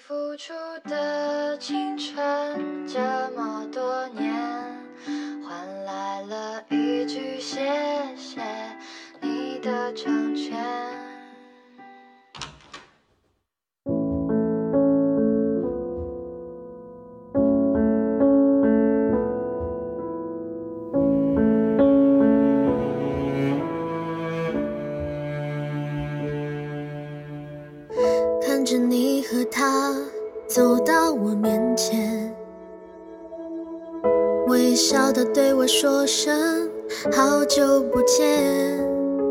付出的青春，这么多年，换来了一句谢谢你的成全。 看着你和他走到我面前，微笑地对我说声好久不见。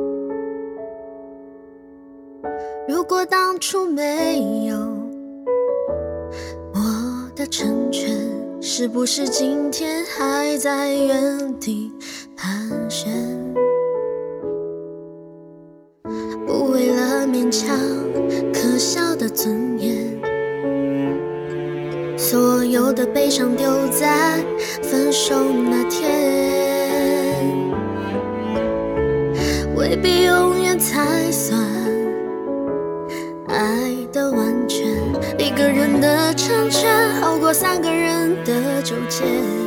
如果当初没有我的成全，是不是今天还在原地盘旋？不为了勉强可笑的尊严，所有的悲伤丢在分手那天，未必永远才算爱的完全。一个人的成全好过三个人的纠结。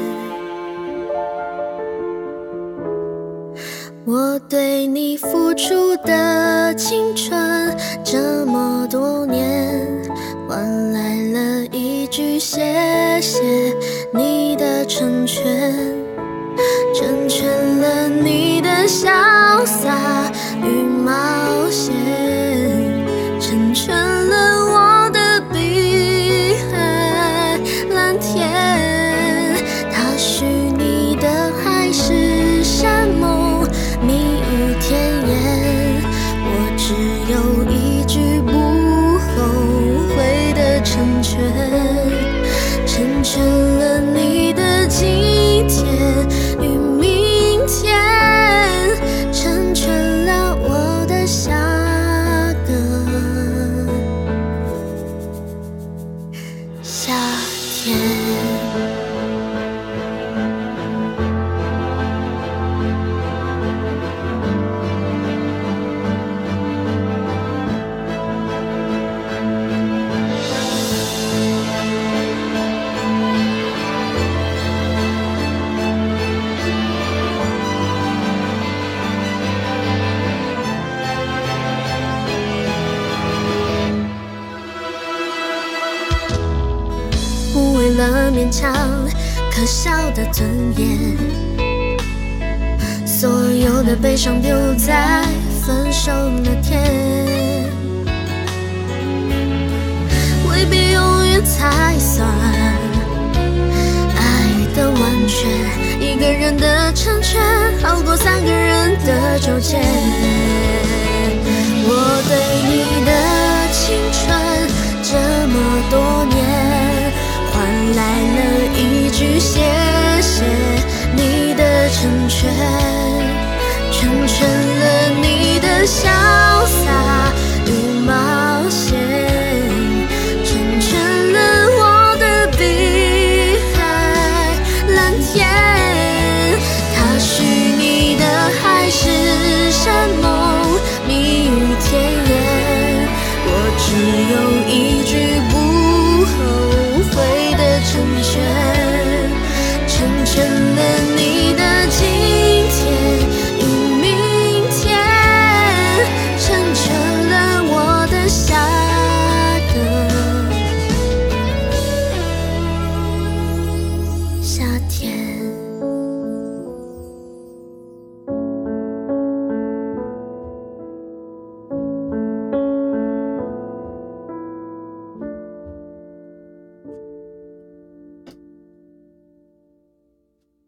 我对你付出的青春，这么多年，换来了一句谢谢你的成全，成全了你的潇洒与冒险，成全了我的碧海蓝天。他许你的海誓山盟，蜜语甜言，我只有一句不后悔的成全，成全了你的今天与明天，成全了我的下个夏天。不为了勉强可笑的尊严，所有的悲伤丢在分手那天，未必永远才算爱的完全。一个人的成全好过三个人的纠结。我对你的青春这么多年，换来了一句谢谢你的成全，成全了你的潇洒与冒险，成全了我的碧海蓝天。他许你的海誓山盟，蜜语甜言，我只有一句不后悔的成全，成全了你的今天与明天，成全了我的下个夏天。